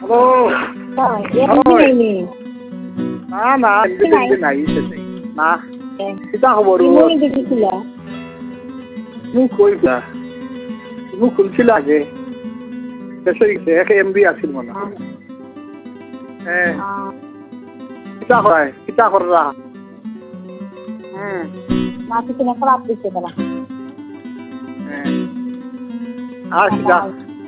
না নাই না কিতা খবৰ মোক কৈছা মোক খুলছিল আগে এক MB আছিল মানে কিতা কৰাই কিতা কৰা মাটি কিনে খারাপ দিচ্ছে তারা আর